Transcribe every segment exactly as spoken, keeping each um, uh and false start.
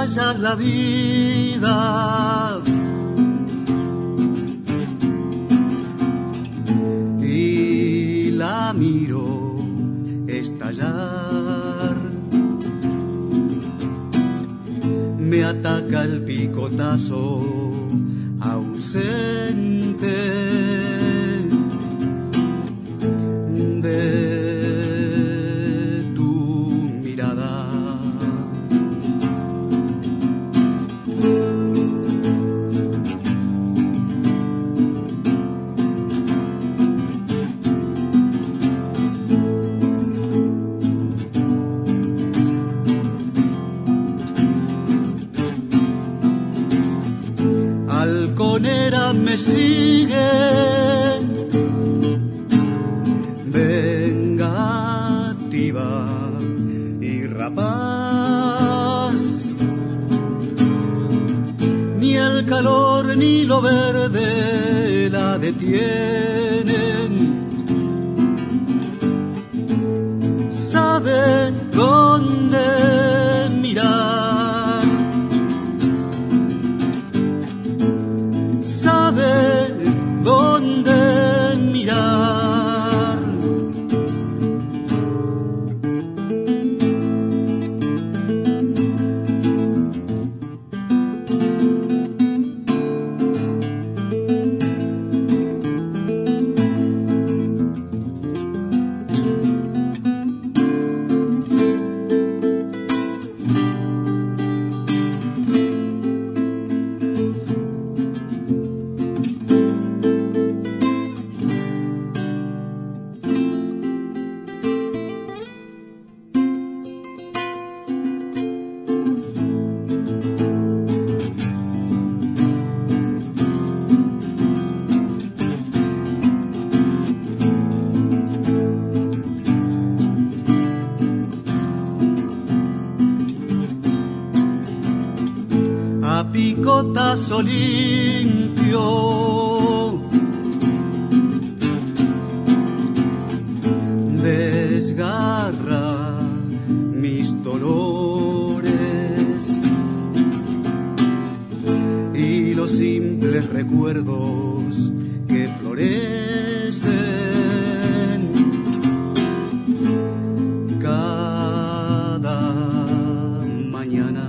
ella la vida. Y la miro estallar. Me ataca el picotazo ausente de tu mirada. Halconera me sigue, vengativa y rapaz. Ni el calor ni lo verde la detienen. Sabe dónde mirar, sabe dónde mirar. Picotazo limpio desgarra mis dolores y los simples recuerdos que florecen cada mañana.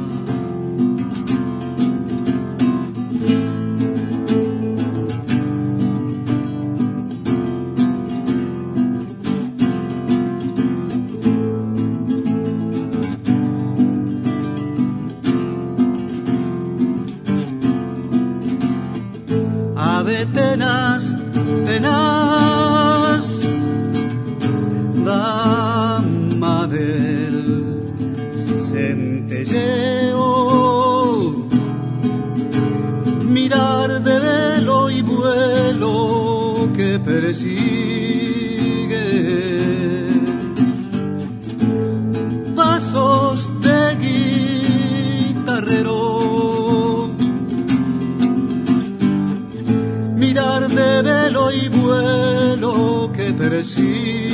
Ave tenaz, tenaz, dama del centelleo, mirar de velo y vuelo que persigue, pasos de guitarrero, mirar de velo y vuelo que persigue.